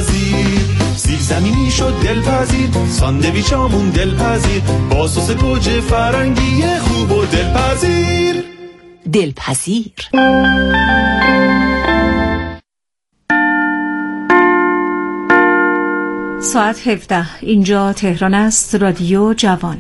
دلپذیر. سیب زمینی شد دلپذیر، ساندویچامون دلپذیر، با سس گوجه فرنگی خوب و دلپذیر. دلپذیر. ساعت 17. اینجا تهران است. رادیو جوان.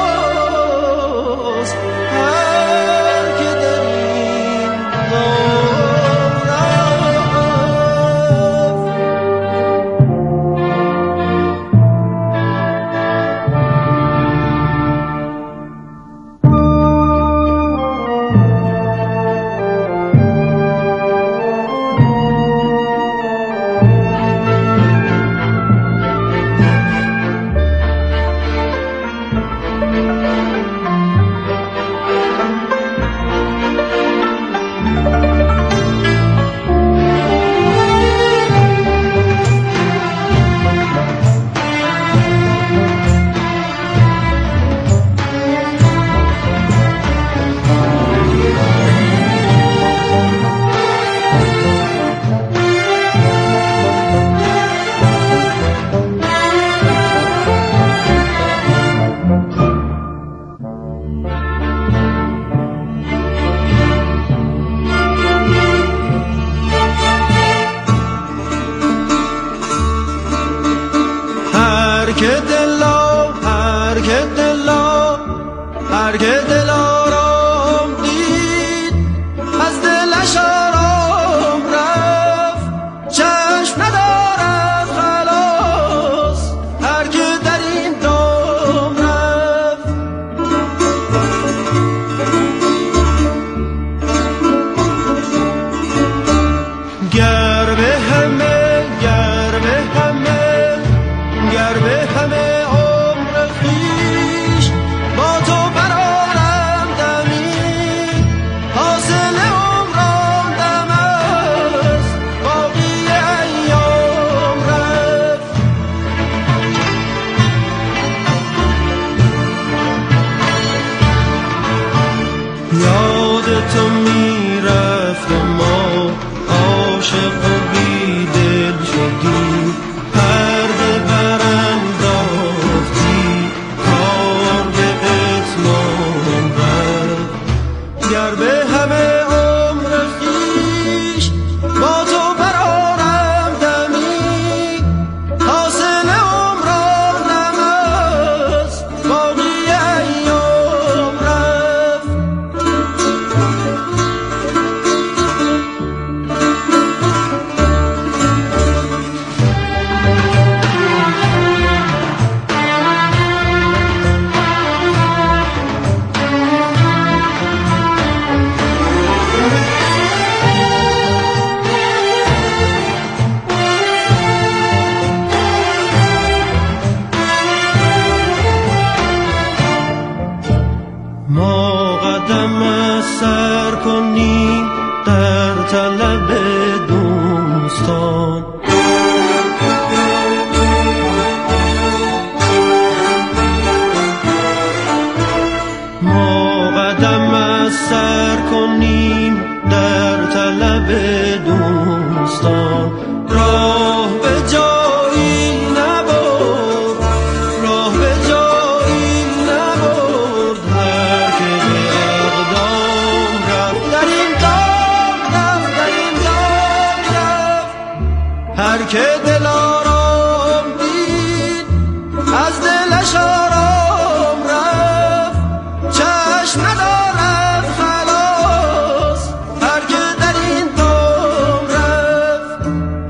هر که در این دوستان. ما قدم از سر کنیم در طلب دوستان. راه به جایی نبرد، راه به جایی نبرد، هر که به اقدام رفت در این داغ رفت، در این داغ رفت. هر که دل آرام دید از دلش آرام رفت، چشم ندارد خلاص هر که در این دام رفت.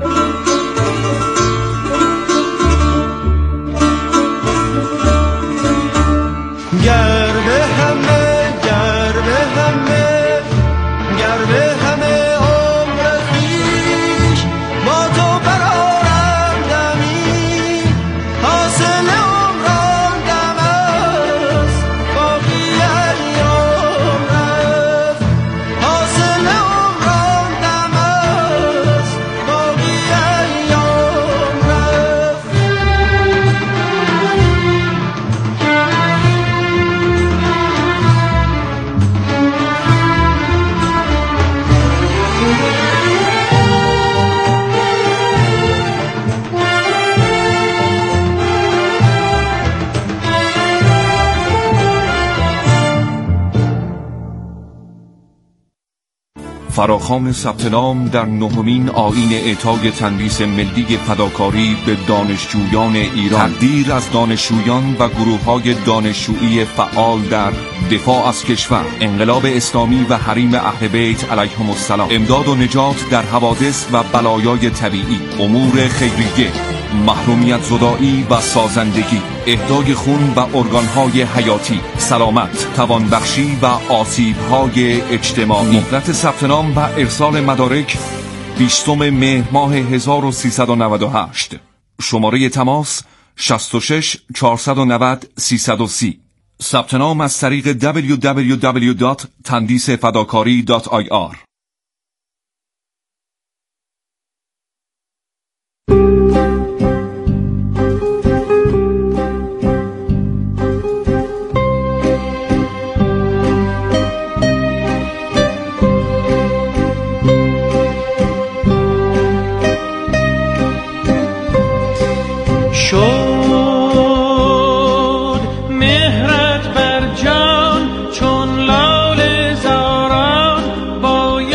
گر به همه، گر به همه، گر به همه عمر خویش با تو برآرم دمی، حاصل عمران دم است، باقی ایام رفت. حاصل عمران دم است، باقی ایام رفت. فراخوان ثبت نام در نهمین آیین اعطای تندیس ملی فداکاری به دانشجویان ایران. تقدیر از دانشجویان و گروه‌های دانشجویی فعال در دفاع از کشور، انقلاب اسلامی و حریم اهل بیت علیهم السلام، امداد و نجات در حوادث و بلایای طبیعی، امور خیریه، محرومیت زدایی و سازندگی، اهدای خون و ارگانهای حیاتی، سلامت، توانبخشی و آسیب‌های اجتماعی. مهلت ثبت نام و ارسال مدارک 20 مهر ماه 1398. شماره تماس 66 490 330. ثبت نام از طریق www.tandisfadakari.ir. شد مهرت بر جان چون لاله زاران، با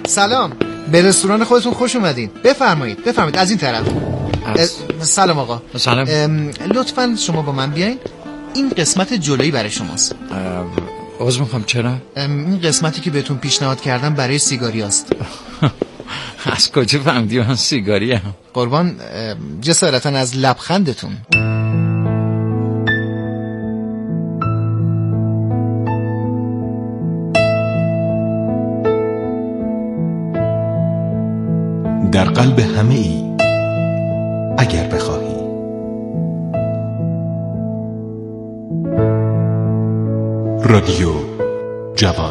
سلام، به رستوران خودتون خوش اومدین. بفرمایید از این طرف. سلام آقا. سلام. لطفاً شما با من بیاین. این قسمت جلویی برای شماست. عذر میخوام، چرا؟ این قسمتی که بهتون پیشنهاد کردم برای سیگاری است. از کجا فهمیدی من سیگاریم؟ قربان جسارتاً از لبخندتون. در قلب همه ای اگر بخواهی. رادیو جوان.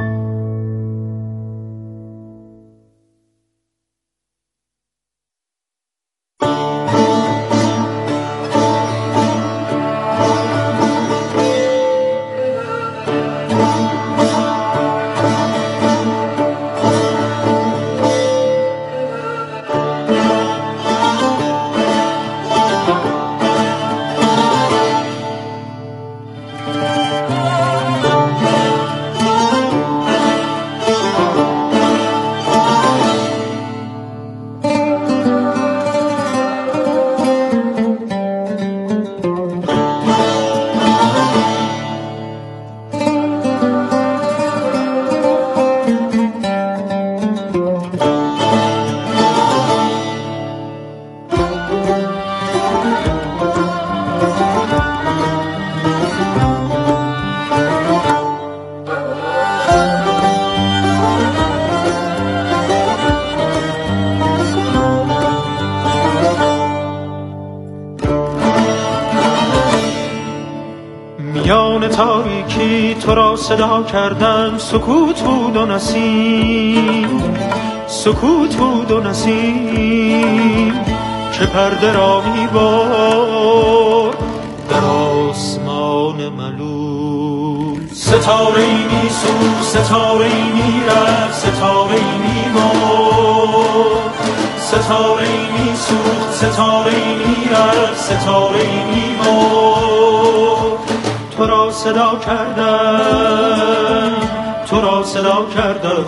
میان تاریکی تو را صدا کردن، سکوت بود و نسیم، سکوت بود و نسیم که پرده را می‌برد در آسمان ملول. ستاره‌ای می‌سوخت، ستاره‌ای می‌رفت، ستاره‌ای می‌مرد، ستاره‌ای می‌سوخت، ستاره‌ای می‌رفت، ستاره‌ای می‌مرد. تو را صدا کردم، تو را صدا کردم،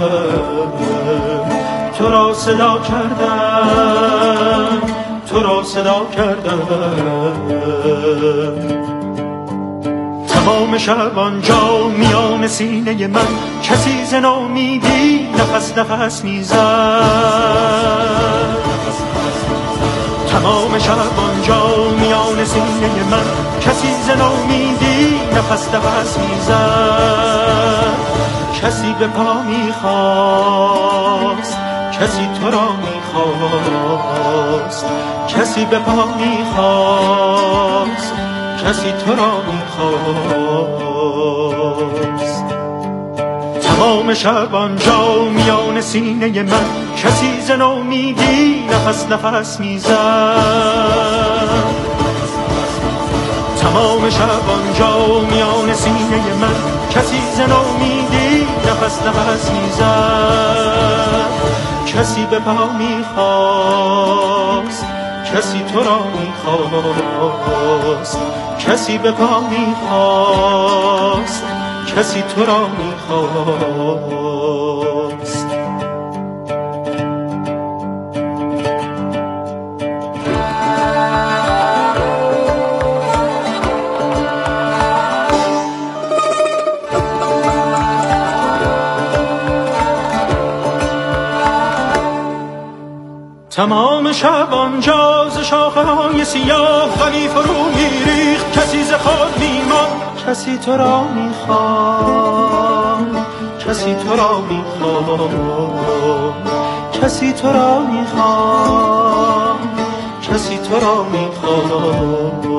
تو را صدا کردم، تو را صدا کردم. تمام شب آنجا میان سینه من کسی ز ناامیدی نفس نفس میزد. تمام شب آنجا میان سینه من کسی ز ناامیدی نفس نفس میزد. کسی به پا میخواست، کسی تو را میخواست، کسی به پا میخواست، کسی تو را میخواست. تمام شب آنجا میان سینه من کسی ز ناامیدی نفس نفس میزد. تمام شب آنجا میان سینه من کسی ز ناامیدی نفس نفس میزد. کسی به پا میخواست، کسی تو را میخواست، کسی به پا میخواست، کسی تو را میخواست. تمام شب آنجا ز شاخه‌های سیاه غنی فرو میریخت، کسی ز خود میماند، کسی تو را میخواد، کسی تو را میخواد، کسی تو را میخواد، کسی تو را میخواد.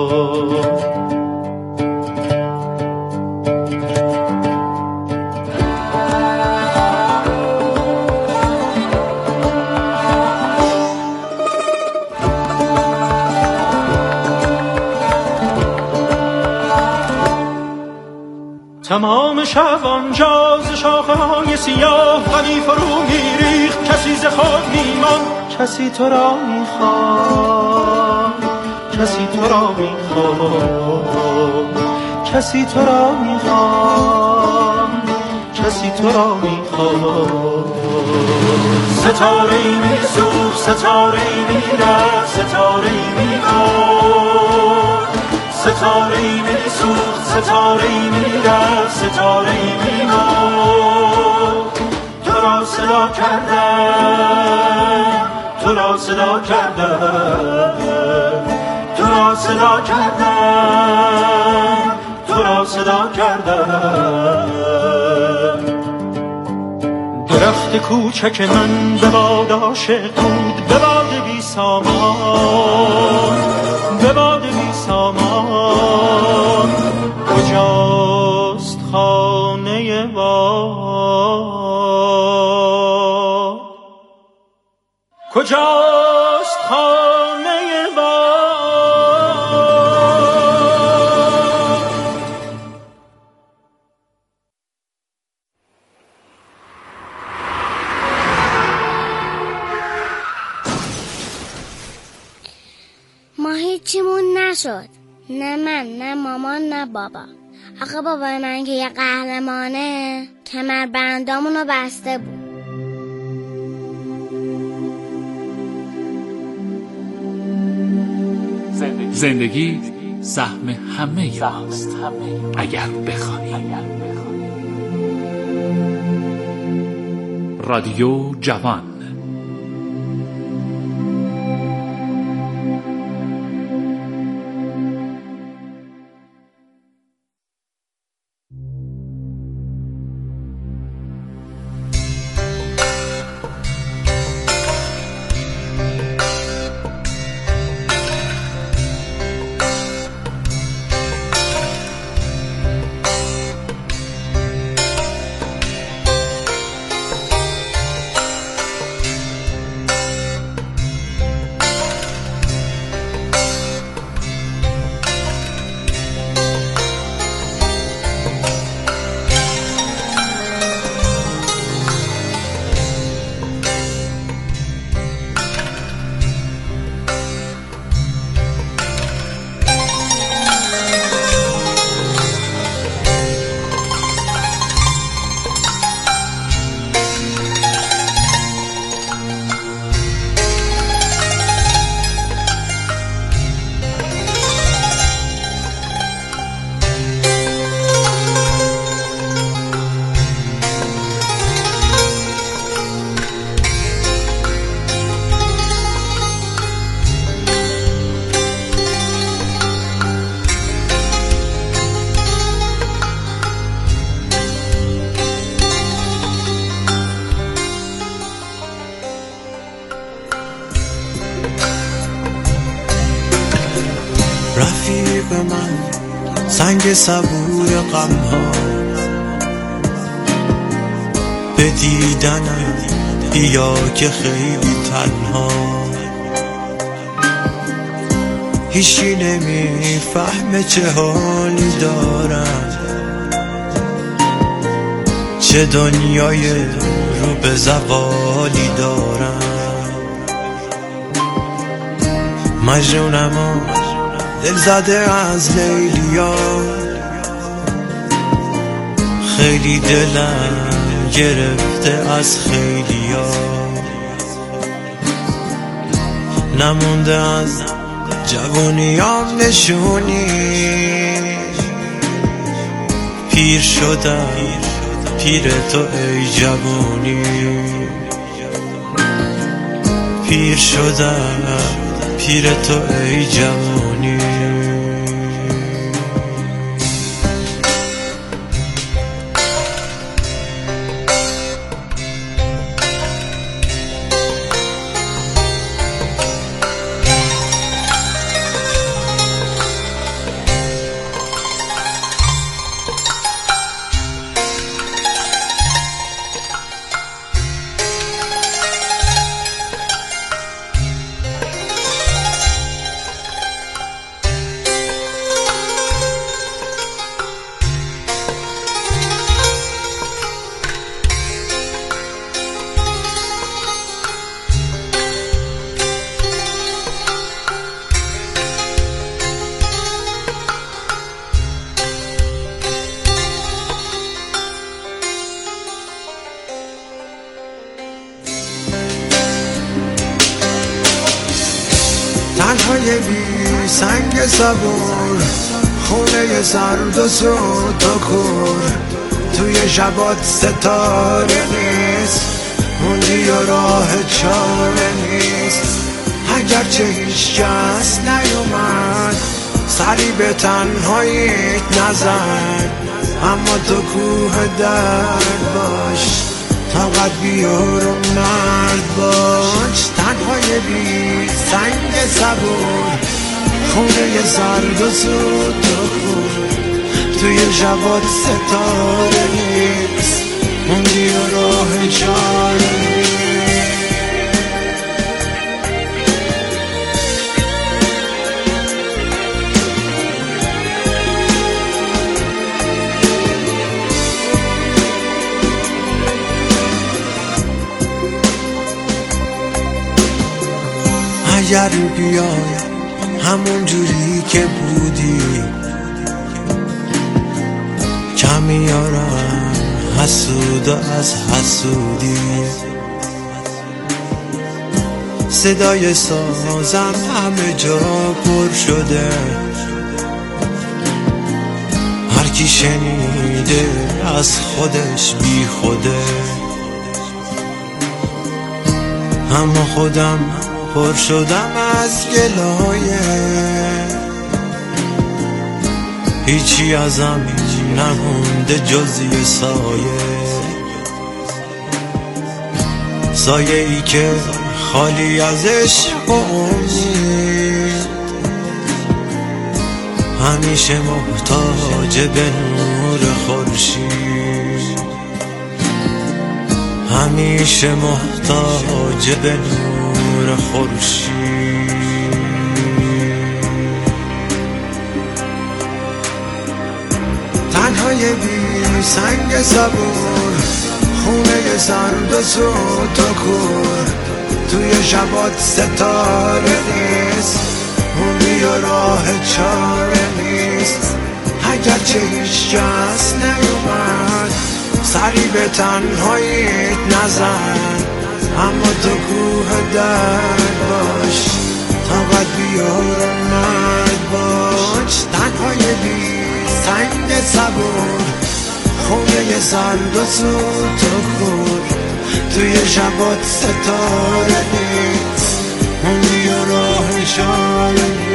تمام شب آنجا ز شاخه‌های سیاه غنی فرو میریخت، کسی ز خود میماند، کسی تو را میخواد، کسی تو را میخواد، کسی تو را میخواد، کسی تو را میخواد. ستاره‌ای می‌سوخت، ستاره‌ای می‌رفت، ستاره‌ای می‌مرد، ستاره‌ای می‌سوخت، ستاره‌ای می‌رفت، ستاره‌ای می‌مرد. تو را صدا کردم، تو را صدا کردم، تو را صدا کردم، تو را صدا کردم. درخت کوچک من به باد عاشق بود، به باد بی سامان، به باد بی سامان. کجاست خانه باد؟ کجاست خانه باد؟ ما هیچیمون نشد، نه من، نه مامان، نه بابا. آقا بابای من که یه قهرمانه کمربندامونو بسته بود. زندگی سهم همه یاست اگر بخوانی. رادیو جوان. رفیق من سنگ صبور غم‌ها، به دیدنم بیا که خیلی تنها. هیچی نمیفهمه چه حالی دارم، چه دنیای رو به زوالی دارم. مجنونم و دل زده از لیلیا، خیلی دلم گرفته از خیلیا. نمونده از جوونیام نشونی، پیر شدم پیر تو ای جوونی. پیر شدم پیر تو ای جوونی. تنهای بی سنگ صبور، خونه سرد و سود و کور، توی شبات ستاره نیست، موندی و راه چاره نیست. اگرچه هیچ کس نیومد سری به تنهاییت نزن، اما تو کوه درد باش، طاقت بیار و مرد باش. تنهای بی سنگ صبور، خونه سرد و سود و کور، توی شبات ستاره نیست، موندی و راه چاره نیست. اگر بیای همون جوری که بودی، کمی یارم حسود از حسودی. صدای سازم همه جا پر شده، هر کی شنیده از خودش بی خوده. اما خودم پر شدم از گلایه، هیچی ازم نمونده جز یه سایه ای که خالی از عشق و امید، همیشه محتاج به نور خورشید، همیشه محتاج به نور خورشید. تنهای بی سنگ صبور، خونه سرد و سود و کور، توی شبات ستاره نیست، موندی و راه چاره نیست. اگرچه هیچ کس نیومد سری به تنهاییت نزن، اما تو کوه درد باش، طاقت بیار و مرد باش. تنهای بی سنگ صبور، خونه سرد و سود و کور، توی شبات ستاره نیست، موندی و راه چاره